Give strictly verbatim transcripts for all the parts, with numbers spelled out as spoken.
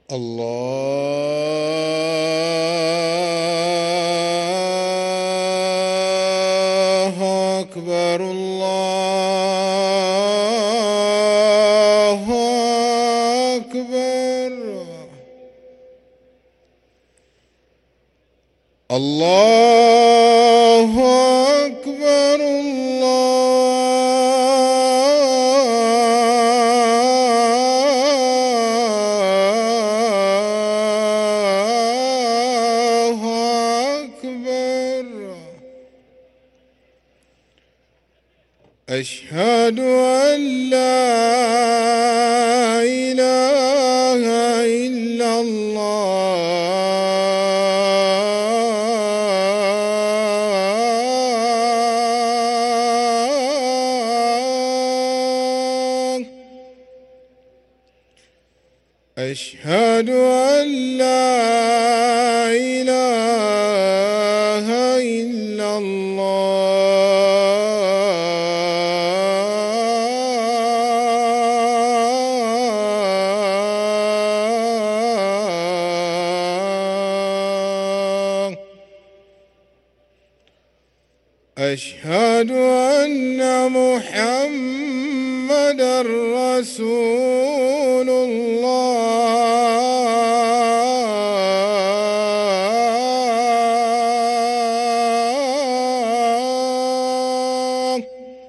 الله أكبر الله أكبر الله أكبر الله أكبر. أشهد أن لا إله إلا الله. أشهد أن لا إله إلا الله. أشهد أن محمدًا رسول الله.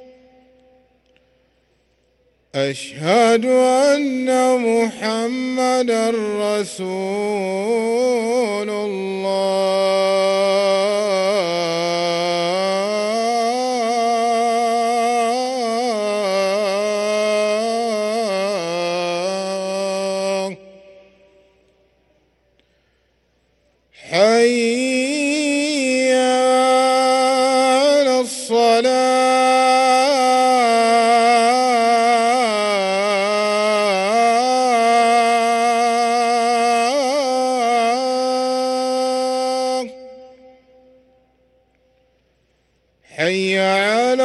أشهد أن محمدًا رسول الله. حي على الصلاة. حي على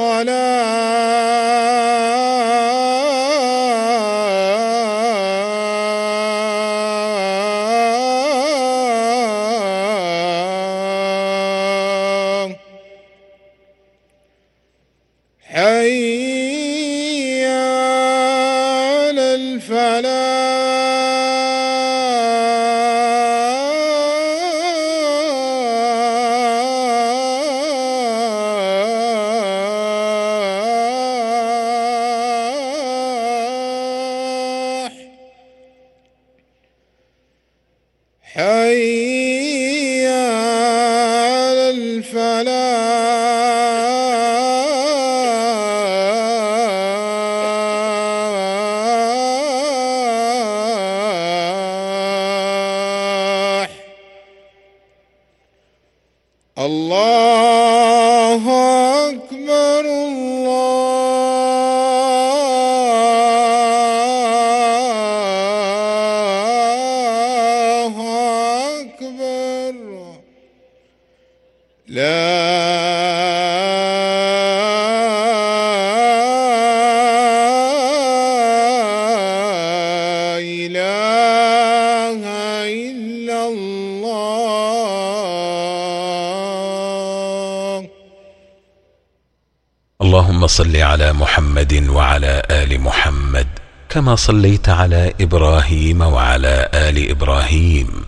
الصلاة. حي على الفلاح. حي على الفلاح. الله أكبر الله أكبر. لا إله إلا الله. اللهم صل على محمد وعلى آل محمد كما صليت على إبراهيم وعلى آل إبراهيم